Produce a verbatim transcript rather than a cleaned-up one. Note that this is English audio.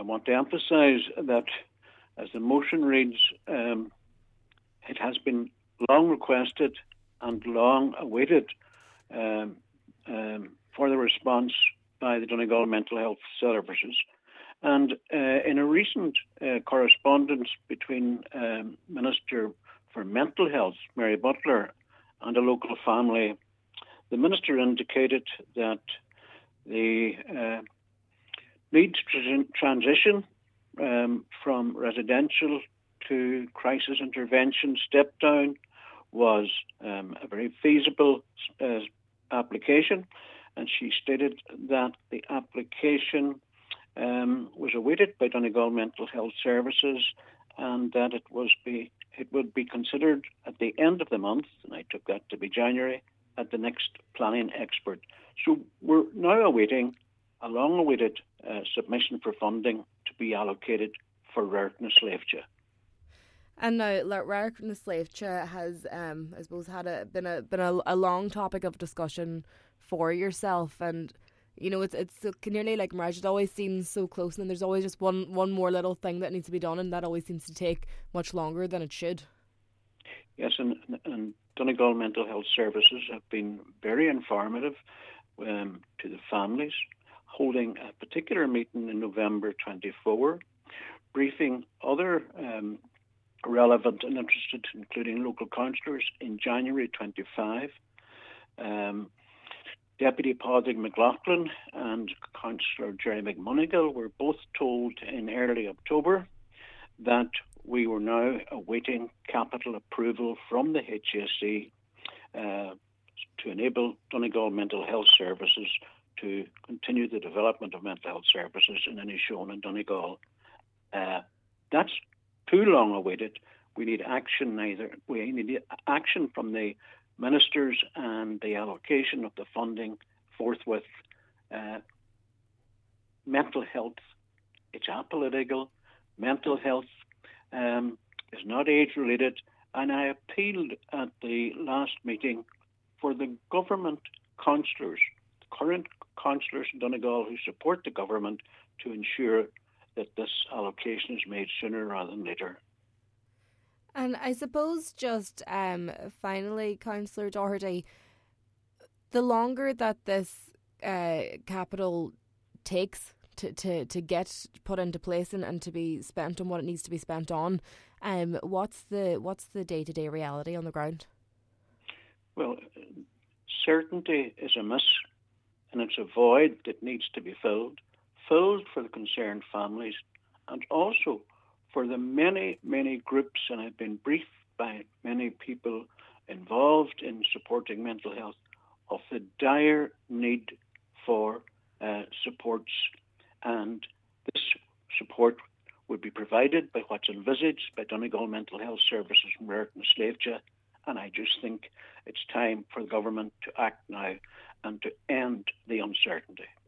I want to emphasise that, as the motion reads, um, it has been long requested and long awaited um, um, for the response by the Donegal Mental Health Services. And uh, in a recent uh, correspondence between um, Minister for Mental Health, Mary Butler, and a local family, the Minister indicated that the uh, need to transition um, from residential to crisis intervention step down was um, a very feasible uh, application, and she stated that the application um, was awaited by Donegal Mental Health Services, and that it was be it would be considered at the end of the month, and I took that to be January, at the next planning expert. So we're now awaiting a long-awaited uh, submission for funding to be allocated for Rairt na Sléibhte. And now, Rairt na Sléibhte has, um, I suppose, had a been a been a, a long topic of discussion for yourself, and you know, it's it's nearly like marriage. It always seems so close, and there's always just one one more little thing that needs to be done, and that always seems to take much longer than it should. Yes, and, and Donegal Mental Health Services have been very informative um, to the families, holding a particular meeting in November twenty-four, briefing other um, relevant and interested, including local councillors, in January twenty-five. Um, Deputy Padraig McLaughlin and Councillor Jerry McMonigal were both told in early October that we were now awaiting capital approval from the H S E uh, to enable Donegal Mental Health Services to continue the development of mental health services in Inishowen and Donegal. Uh, that's too long awaited. We need action. Neither we need action from the ministers and the allocation of the funding forthwith. Uh, mental health, it's apolitical. Mental health um, is not age-related. And I appealed at the last meeting for the government councillors, the current councillors in Donegal who support the government, to ensure that this allocation is made sooner rather than later. And I suppose just um, finally, Councillor Doherty, the longer that this uh, capital takes to, to, to get put into place and, and to be spent on what it needs to be spent on, um, what's the what's the day-to-day reality on the ground? Well, certainty is a miss, and it's a void that needs to be filled, filled for the concerned families, and also for the many, many groups, and I've been briefed by many people involved in supporting mental health, of the dire need for uh, supports, and this support would be provided by what's envisaged by Donegal Mental Health Services and Rairt na Sléibhte, and I just think it's time for the government to act now and to end the uncertainty.